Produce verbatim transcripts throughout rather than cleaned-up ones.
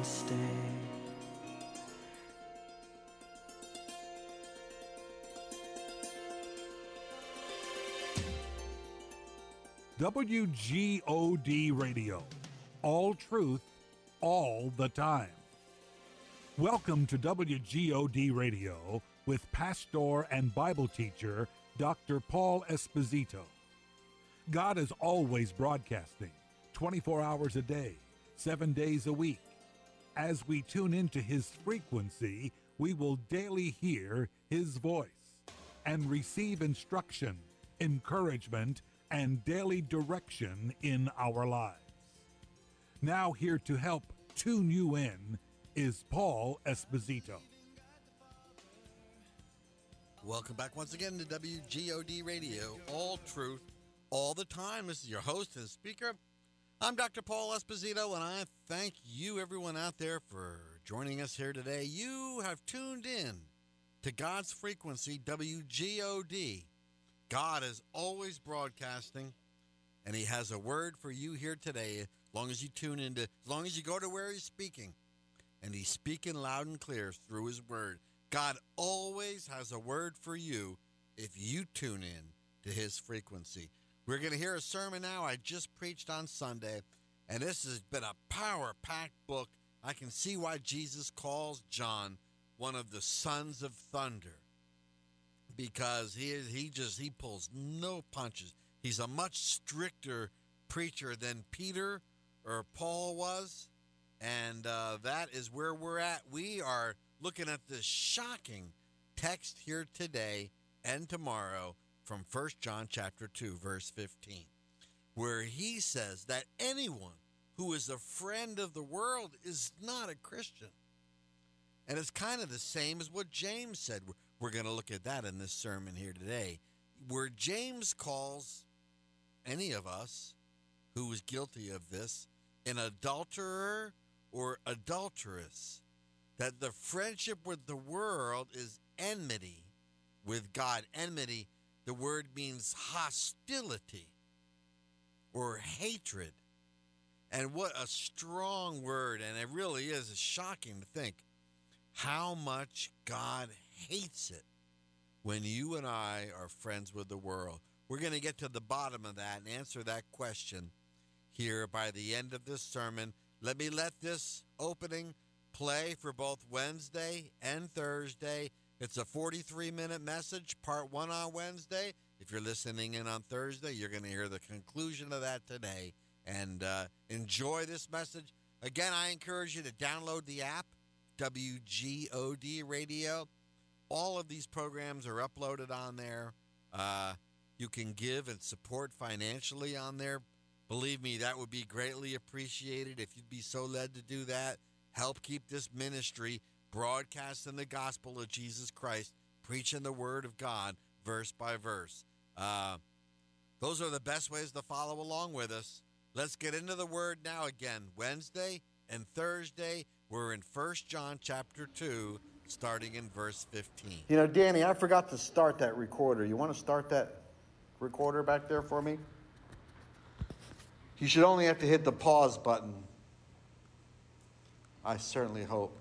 will stay. W G O D Radio. All truth, all the time. Welcome to W G O D Radio with pastor and Bible teacher Doctor Paul Esposito. God is always broadcasting, twenty-four hours a day, seven days a week. As we tune into His frequency, we will daily hear His voice and receive instruction, encouragement, and daily direction in our lives. Now here to help tune you in is Paul Esposito. Welcome back once again to W G O D Radio, all truth, all the time. This is your host and speaker. I'm Doctor Paul Esposito, and I thank you, everyone out there, for joining us here today. You have tuned in to God's frequency, W G O D. God is always broadcasting, and He has a word for you here today. As long as you tune into, as long as you go to where He's speaking, and He's speaking loud and clear through His word. God always has a word for you if you tune in to His frequency. We're going to hear a sermon now I just preached on Sunday, and this has been a power-packed book. I can see why Jesus calls John one of the sons of thunder. Because he is, he just he pulls no punches. He's a much stricter preacher than Peter or Paul was, and uh, that is where we're at. We are looking at this shocking text here today and tomorrow from First John chapter two, verse fifteen, where he says that anyone who is a friend of the world is not a Christian. And it's kind of the same as what James said. We're going to look at that in this sermon here today, where James calls any of us who is guilty of this an adulterer or adulteress, that the friendship with the world is enmity with God. Enmity, the word means hostility or hatred. And what a strong word, and it really is shocking to think how much God hates it when you and I are friends with the world. We're going to get to the bottom of that and answer that question here by the end of this sermon. Let me let this opening play for both Wednesday and Thursday. It's a forty-three minute message, part one on Wednesday. If you're listening in on Thursday, you're going to hear the conclusion of that today. And uh, enjoy this message. Again, I encourage you to download the app, W G O D Radio. All of these programs are uploaded on there. Uh, you can give and support financially on there. Believe me, that would be greatly appreciated if you'd be so led to do that. Help keep this ministry broadcasting the gospel of Jesus Christ, preaching the word of God verse by verse. Uh, those are the best ways to follow along with us. Let's get into the word now again. Wednesday and Thursday, we're in First John chapter two, starting in verse fifteen. You know, Danny, I forgot to start that recorder. You want to start that recorder back there for me? You should only have to hit the pause button. I certainly hope.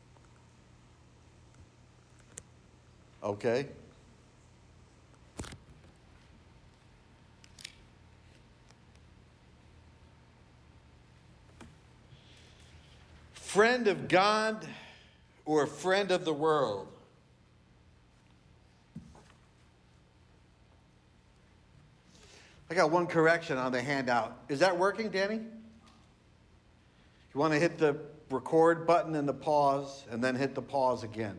Okay. Friend of God or friend of the world? I got one correction on the handout. Is that working, Danny? You want to hit the record button and the pause, and then hit the pause again.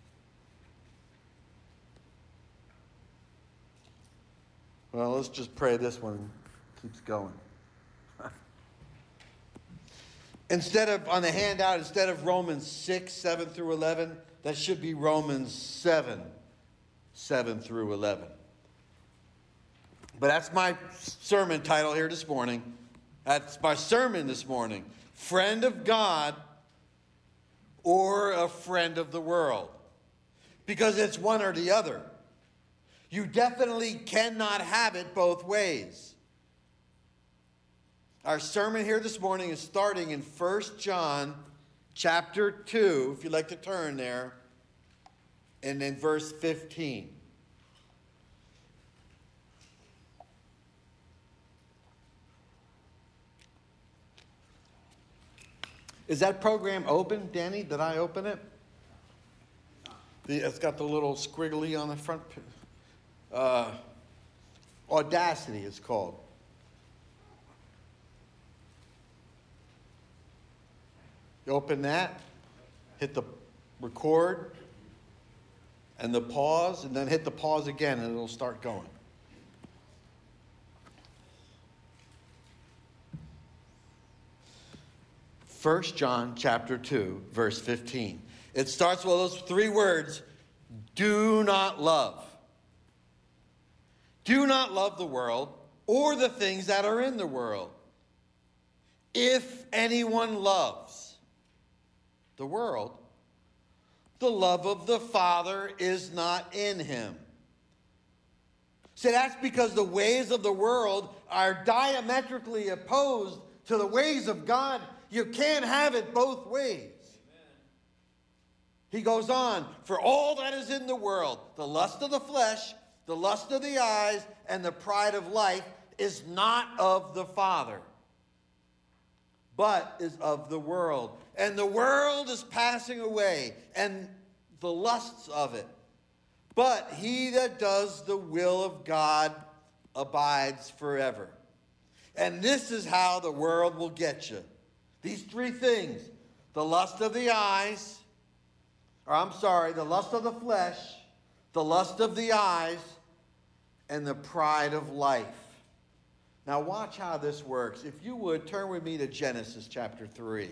Well, let's just pray this one keeps going. Instead of, on the handout, instead of Romans six, seven through eleven, that should be Romans seven, seven through eleven. But that's my sermon title here this morning. That's my sermon this morning. Friend of God or a friend of the world. Because it's one or the other. You definitely cannot have it both ways. Our sermon here this morning is starting in First John chapter two, if you'd like to turn there, and then verse fifteen. Is that program open, Danny? Did I open it? The, it's got the little squiggly on the front. Uh, Audacity it's called. You open that, hit the record, and the pause, and then hit the pause again, and it'll start going. First John chapter two, verse fifteen. It starts with those three words, do not love. Do not love the world or the things that are in the world. If anyone loves the world, the love of the Father is not in him. So that's because the ways of the world are diametrically opposed to the ways of God. You can't have it both ways. He goes on, for all that is in the world, the lust of the flesh, the lust of the eyes, and the pride of life is not of the Father, but is of the world. And the world is passing away, and the lusts of it. But he that does the will of God abides forever. And this is how the world will get you. These three things, the lust of the eyes, or I'm sorry, the lust of the flesh, the lust of the eyes, and the pride of life. Now watch how this works. If you would, turn with me to Genesis chapter three.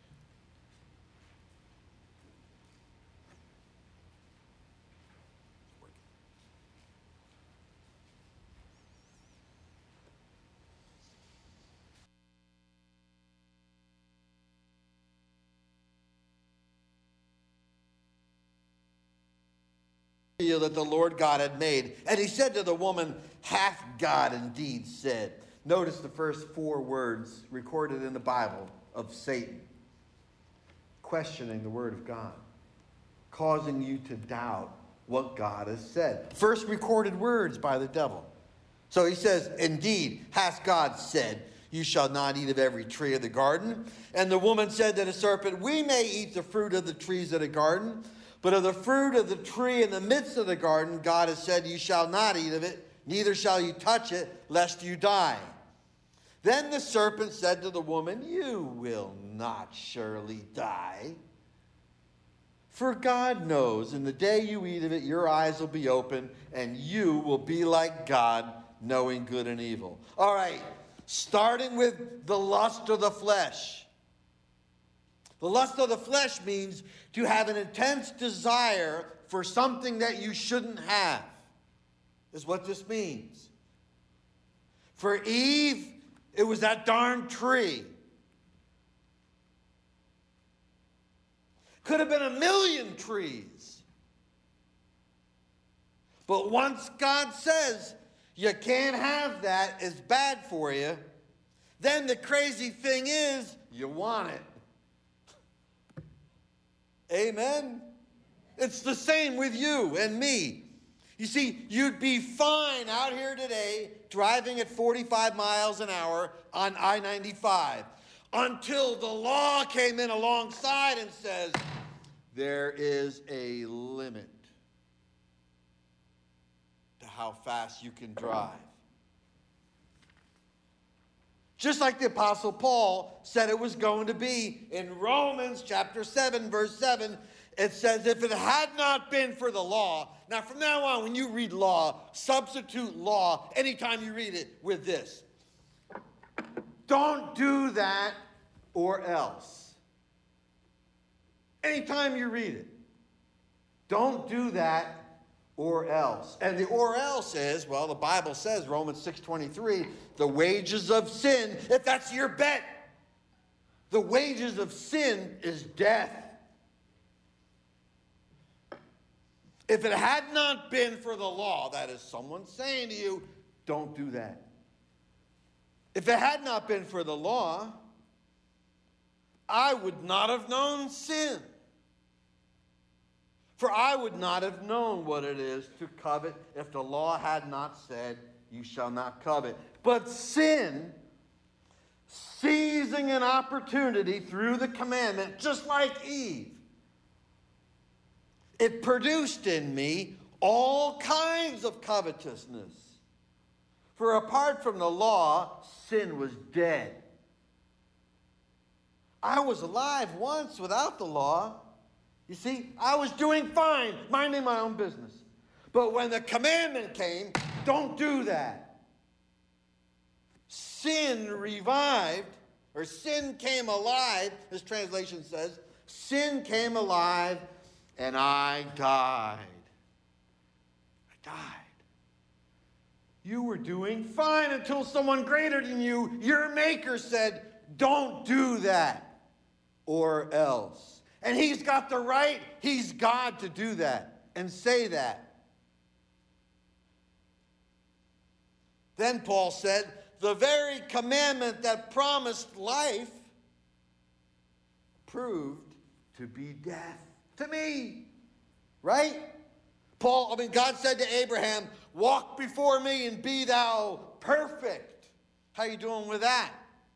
That the Lord God had made. And he said to the woman, hath God indeed said? Notice the first four words recorded in the Bible of Satan. Questioning the word of God. Causing you to doubt what God has said. First recorded words by the devil. So he says, indeed, hath God said, you shall not eat of every tree of the garden. And the woman said to the serpent, we may eat the fruit of the trees of the garden, but of the fruit of the tree in the midst of the garden, God has said, you shall not eat of it, neither shall you touch it, lest you die. Then the serpent said to the woman, you will not surely die. For God knows, in the day you eat of it, your eyes will be open, and you will be like God, knowing good and evil. All right, starting with the lust of the flesh. The lust of the flesh means to have an intense desire for something that you shouldn't have, is what this means. For Eve, it was that darn tree. Could have been a million trees. But once God says you can't have that, it's bad for you, then the crazy thing is you want it. Amen? It's the same with you and me. You see, you'd be fine out here today driving at forty-five miles an hour on I ninety-five until the law came in alongside and says, there is a limit to how fast you can drive. Just like the Apostle Paul said it was going to be in Romans chapter seven, verse seven. It says, if it had not been for the law. Now, from now on, when you read law, substitute law anytime you read it with this. Don't do that or else. Anytime you read it. Don't do that or else. And the or else is, well, the Bible says, Romans six twenty-three, the wages of sin, if that's your bet, the wages of sin is death. If it had not been for the law, that is someone saying to you, don't do that. If it had not been for the law, I would not have known sin. For I would not have known what it is to covet if the law had not said, you shall not covet. But sin, seizing an opportunity through the commandment, just like Eve, it produced in me all kinds of covetousness. For apart from the law, sin was dead. I was alive once without the law. You see, I was doing fine, minding my own business. But when the commandment came, don't do that. Sin revived, or sin came alive, this translation says. Sin came alive, and I died. I died. You were doing fine until someone greater than you, your maker, said, don't do that, or else. And he's got the right, he's God, to do that and say that. Then Paul said, the very commandment that promised life proved to be death to me. Right? Paul, I mean, God said to Abraham, walk before me and be thou perfect. How you doing with that?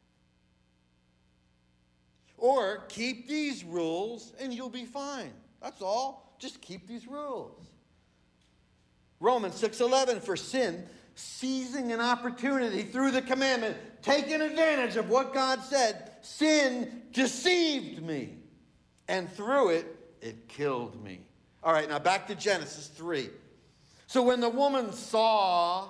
Or keep these rules and you'll be fine. That's all. Just keep these rules. Romans six eleven, for sin, seizing an opportunity through the commandment, taking advantage of what God said, sin deceived me. And through it, it killed me. All right, now back to Genesis three. So when the woman saw,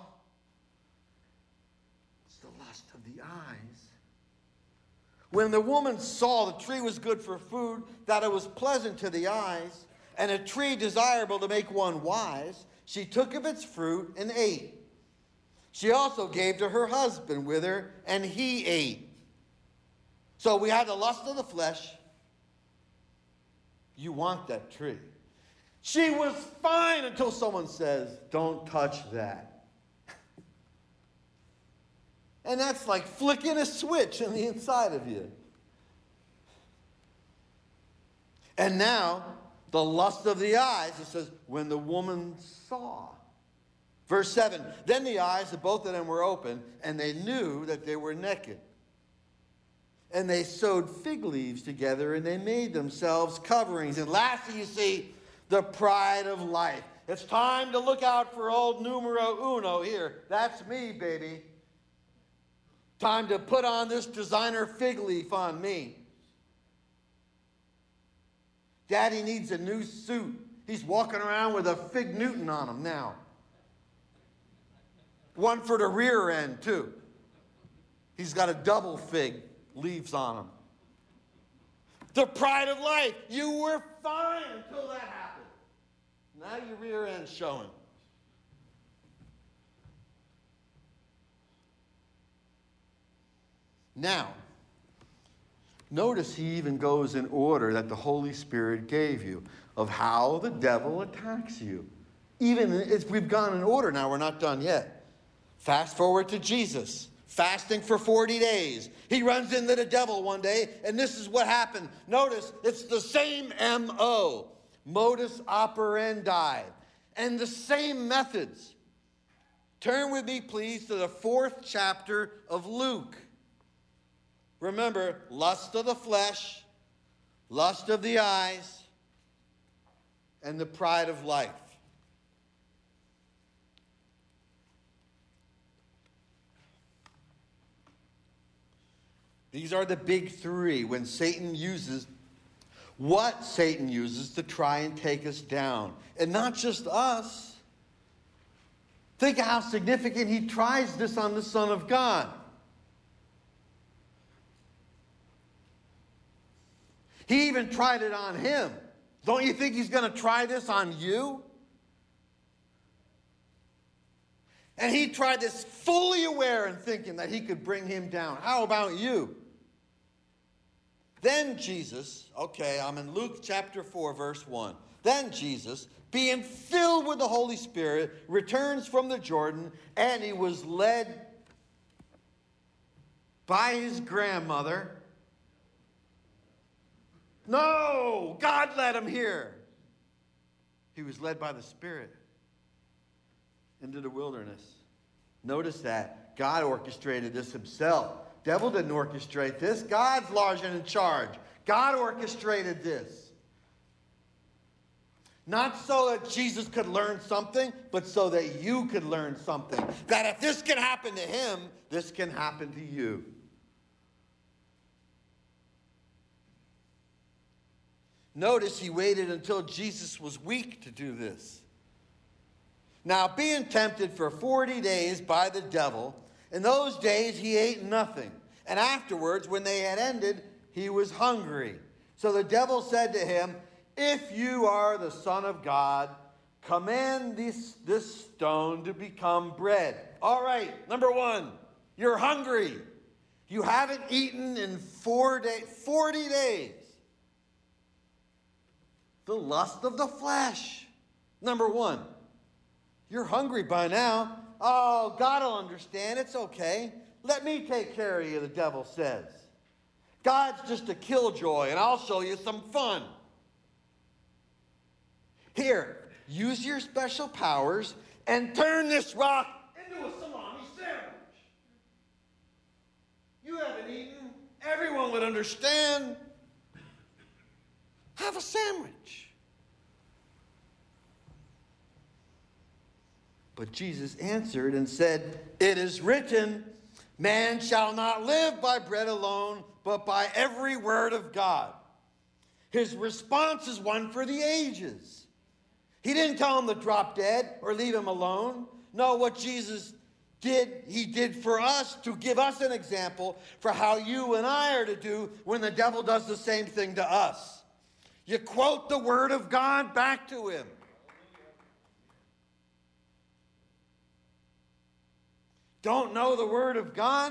it's the lust of the eyes. When the woman saw the tree was good for food, that it was pleasant to the eyes, and a tree desirable to make one wise, she took of its fruit and ate. She also gave to her husband with her, and he ate. So we had the lust of the flesh. You want that tree. She was fine until someone says, don't touch that. And that's like flicking a switch on the inside of you. And now, the lust of the eyes, it says, when the woman saw. Verse seven, then the eyes of both of them were open, and they knew that they were naked. And they sewed fig leaves together, and they made themselves coverings. And lastly, you see, the pride of life. It's time to look out for old numero uno here. That's me, baby. Time to put on this designer fig leaf on me. Daddy needs a new suit. He's walking around with a fig Newton on him now. One for the rear end, too. He's got a double fig leaves on him. The pride of life. You were fine until that happened. Now your rear end's showing. Now, notice he even goes in order that the Holy Spirit gave you of how the devil attacks you. Even if we've gone in order now, we're not done yet. Fast forward to Jesus, fasting for forty days. He runs into the devil one day, and this is what happened. Notice, it's the same M O, modus operandi, and the same methods. Turn with me, please, to the fourth chapter of Luke. Remember, lust of the flesh, lust of the eyes, and the pride of life. These are the big three when Satan uses, what Satan uses to try and take us down. And not just us. Think of how significant he tries this on the Son of God. He even tried it on him. Don't you think he's going to try this on you? And he tried this fully aware and thinking that he could bring him down. How about you? Then Jesus, okay, I'm in Luke chapter four, verse one. Then Jesus, being filled with the Holy Spirit, returns from the Jordan, and he was led by his grandmother No, God led him here. He was led by the Spirit into the wilderness. Notice that. God orchestrated this himself. Devil didn't orchestrate this. God's large and in charge. God orchestrated this. Not so that Jesus could learn something, but so that you could learn something. That if this can happen to him, this can happen to you. Notice he waited until Jesus was weak to do this. Now, being tempted for forty days by the devil, in those days he ate nothing. And afterwards, when they had ended, he was hungry. So the devil said to him, if you are the Son of God, command this, this stone to become bread. All right, number one, you're hungry. You haven't eaten in four day, forty days. The lust of the flesh. Number one, you're hungry by now. Oh, God will understand. It's okay. Let me take care of you, the devil says. God's just a killjoy, and I'll show you some fun. Here, use your special powers and turn this rock into a salami sandwich. You haven't eaten. Everyone would understand. Have a sandwich. But Jesus answered and said, it is written, man shall not live by bread alone, but by every word of God. His response is one for the ages. He didn't tell him to drop dead or leave him alone. No, what Jesus did, he did for us to give us an example for how you and I are to do when the devil does the same thing to us. You quote the word of God back to him. Don't know the word of God?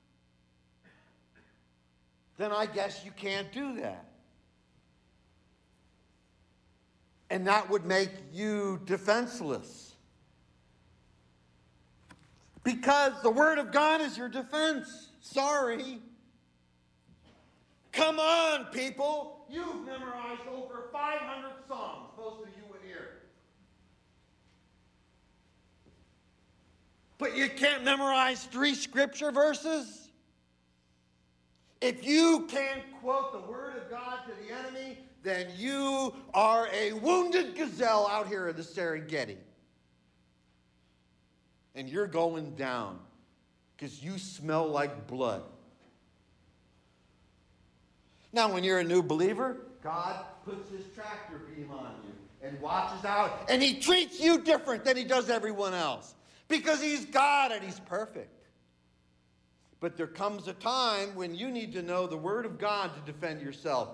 Then I guess you can't do that. And that would make you defenseless. Because the word of God is your defense. Sorry. Come on, people. You've memorized over five hundred Psalms, most of you in here. But you can't memorize three scripture verses? If you can't quote the word of God to the enemy, then you are a wounded gazelle out here in the Serengeti. And you're going down because you smell like blood. Now, when you're a new believer, God puts his tractor beam on you and watches out, and he treats you different than he does everyone else because he's God and he's perfect. But there comes a time when you need to know the word of God to defend yourself.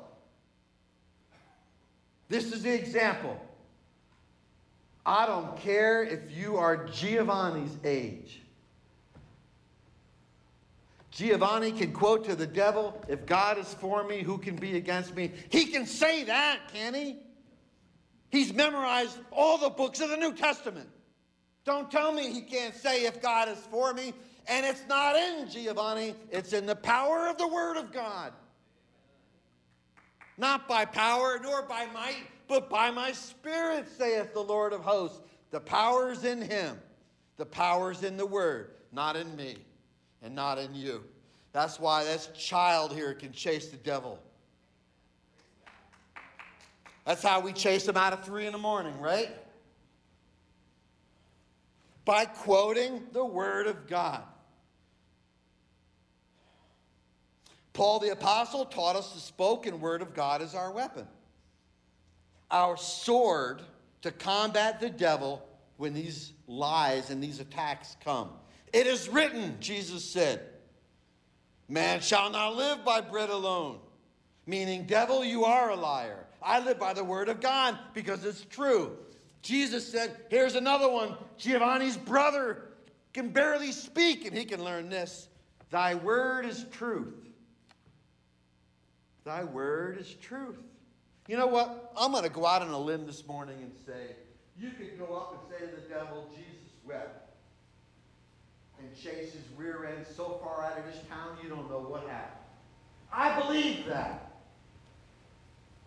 This is the example. I don't care if you are Giovanni's age. Giovanni can quote to the devil, if God is for me, who can be against me? He can say that, can he? He's memorized all the books of the New Testament. Don't tell me he can't say if God is for me. And it's not in Giovanni, it's in the power of the Word of God. Not by power nor by might, but by my Spirit, saith the Lord of hosts. The power's in him. The power's in the Word, not in me. And not in you. That's why this child here can chase the devil. That's how we chase him out of three in the morning, right? By quoting the word of God. Paul the Apostle taught us the spoken word of God is our weapon. Our sword to combat the devil when these lies and these attacks come. It is written, Jesus said, man shall not live by bread alone. Meaning, devil, you are a liar. I live by the word of God because it's true. Jesus said, here's another one. Giovanni's brother can barely speak, and he can learn this. Thy word is truth. Thy word is truth. You know what? I'm going to go out on a limb this morning and say, you could go up and say to the devil, Jesus wept. And chase his rear end so far out of this town, you don't know what happened. I believe that.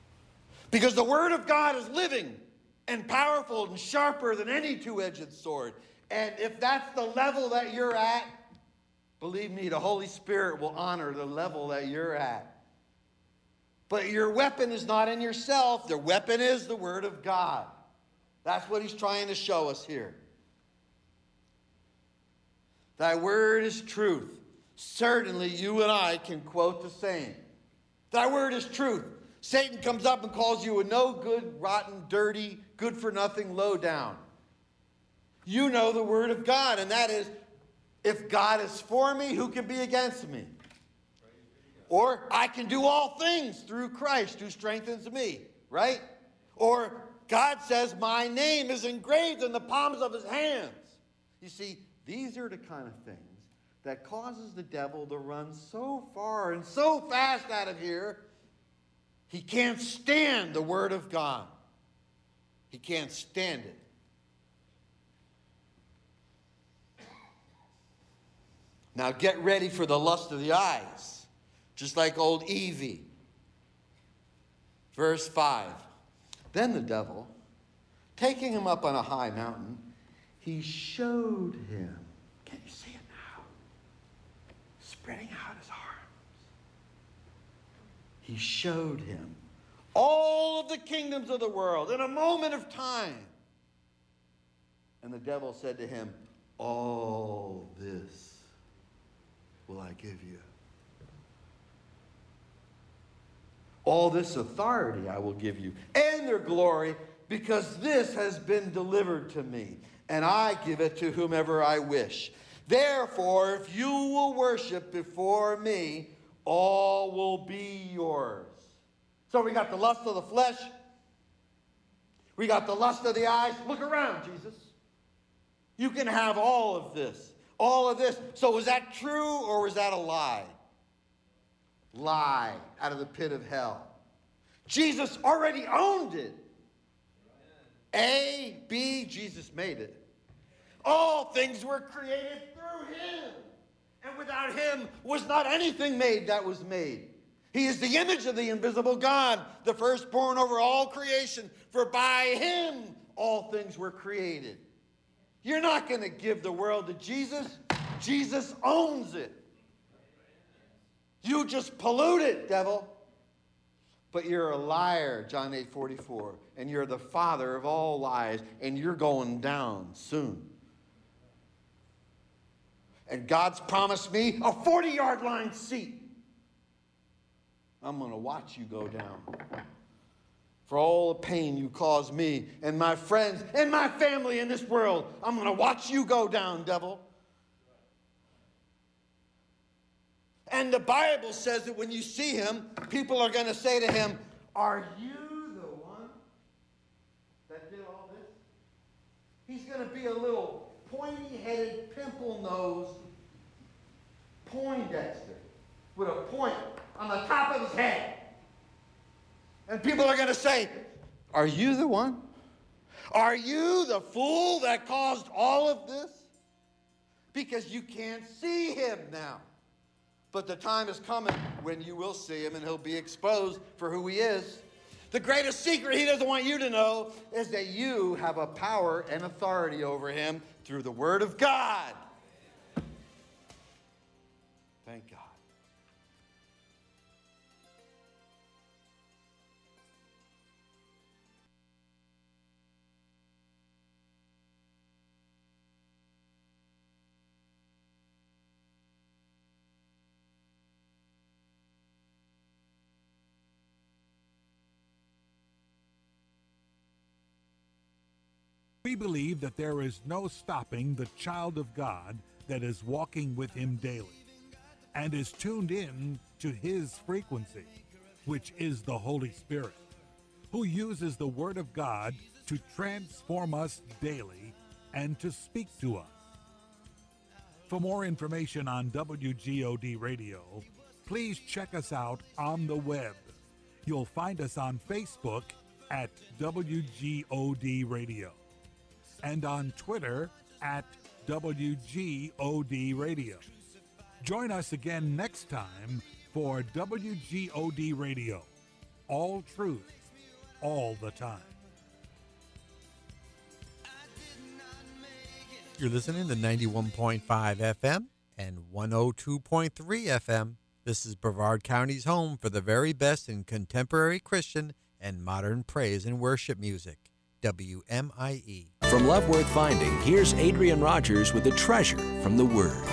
Because the Word of God is living and powerful and sharper than any two-edged sword. And if that's the level that you're at, believe me, the Holy Spirit will honor the level that you're at. But your weapon is not in yourself. The weapon is the Word of God. That's what he's trying to show us here. Thy word is truth. Certainly you and I can quote the same. Thy word is truth. Satan comes up and calls you a no good, rotten, dirty, good for nothing, low down. You know the word of God, and that is, if God is for me, who can be against me? Or I can do all things through Christ who strengthens me, right? Or God says my name is engraved in the palms of his hands. You see, these are the kind of things that causes the devil to run so far and so fast out of here, he can't stand the word of God. He can't stand it. Now get ready for the lust of the eyes, just like old Evie. Verse five. Then the devil, taking him up on a high mountain, he showed him. Can you see it now? Spreading out his arms. He showed him all of the kingdoms of the world in a moment of time. And the devil said to him, all this will I give you. All this authority I will give you, and their glory, because this has been delivered to me, and I give it to whomever I wish. Therefore, if you will worship before me, all will be yours. So we got the lust of the flesh. We got the lust of the eyes. Look around, Jesus. You can have all of this. All of this. So was that true or was that a lie? Lie out of the pit of hell. Jesus already owned it. A, B, Jesus made it. All things were created through him. And without him was not anything made that was made. He is the image of the invisible God, the firstborn over all creation. For by him all things were created. You're not going to give the world to Jesus. Jesus owns it. You just pollute it, devil. But you're a liar, John eight forty-four. And you're the father of all lies. And you're going down soon. And God's promised me a forty-yard line seat. I'm going to watch you go down. For all the pain you caused me and my friends and my family in this world, I'm going to watch you go down, devil. And the Bible says that when you see him, people are going to say to him, are you the one that did all this? He's going to be a little pointy-headed, pimple-nosed Poindexter with a point on the top of his head. And people are going to say, are you the one? Are you the fool that caused all of this? Because you can't see him now. But the time is coming when you will see him and he'll be exposed for who he is. The greatest secret he doesn't want you to know is that you have a power and authority over him through the word of God. Thank God. We believe that there is no stopping the child of God that is walking with him daily and is tuned in to his frequency, which is the Holy Spirit, who uses the Word of God to transform us daily and to speak to us. For more information on W G O D Radio, please check us out on the web. You'll find us on Facebook at W G O D Radio and on Twitter at W G O D Radio. Join us again next time for W G O D Radio, all truth, all the time. You're listening to ninety-one point five F M and one oh two point three F M. This is Brevard County's home for the very best in contemporary Christian and modern praise and worship music. W M I E. From Love Worth Finding, here's Adrian Rogers with a treasure from the Word.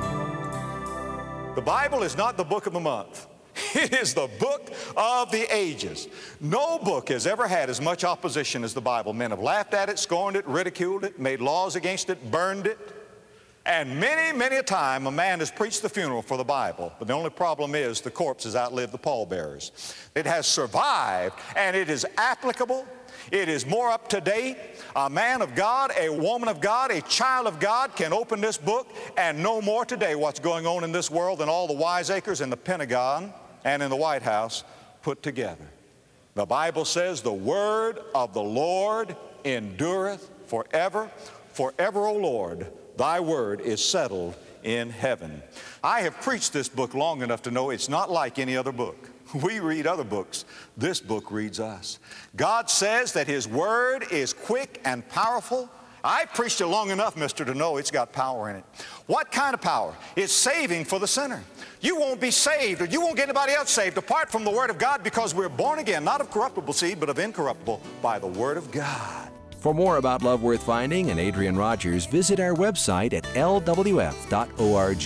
The Bible is not the book of the month. It is the book of the ages. No book has ever had as much opposition as the Bible. Men have laughed at it, scorned it, ridiculed it, made laws against it, burned it. And many, many a time a man has preached the funeral for the Bible. But the only problem is the corpse has outlived the pallbearers. It has survived, and it is applicable. It is more up to date. A man of God, a woman of God, a child of God can open this book and know more today what's going on in this world than all the wiseacres in the Pentagon and in the White House put together. The Bible says, the word of the Lord endureth forever. Forever, O Lord, thy word is settled in heaven. I have preached this book long enough to know it's not like any other book. We read other books. This book reads us. God says that his word is quick and powerful. I've preached it long enough, mister, to know it's got power in it. What kind of power? It's saving for the sinner. You won't be saved, or you won't get anybody else saved apart from the word of God, because we're born again, not of corruptible seed, but of incorruptible, by the word of God. For more about Love Worth Finding and Adrian Rogers, visit our website at L W F dot org.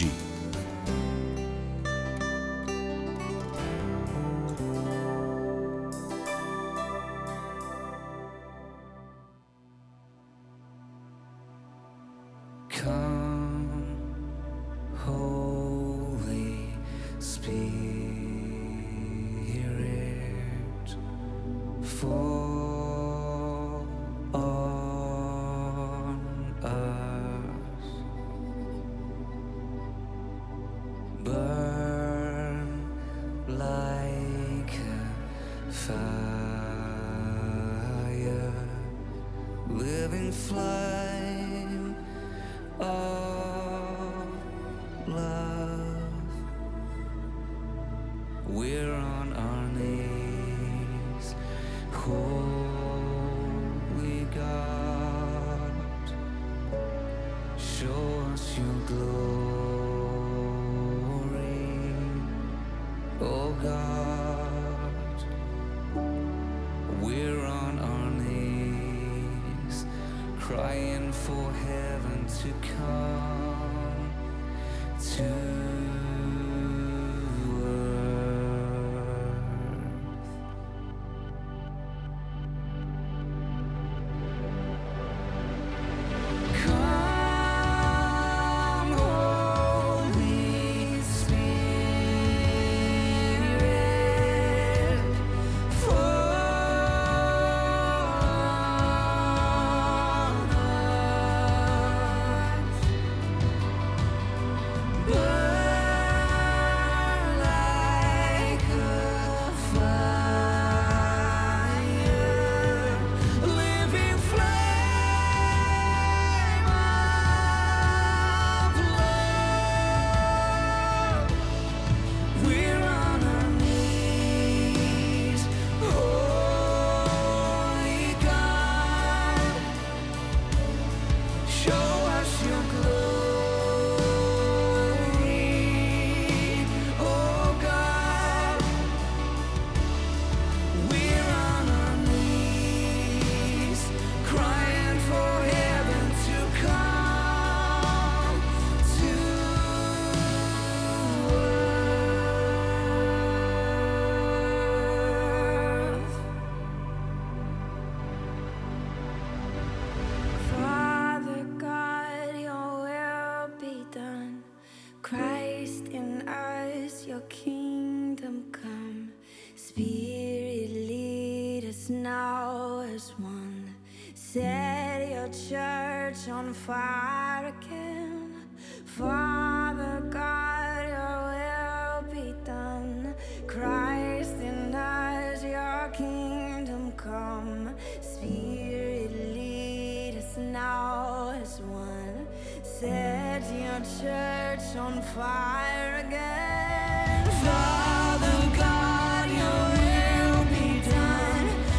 On fire again, Father God, your will be done. Christ in us, your kingdom come. Spirit, lead us now as one. Set your church on fire again. Father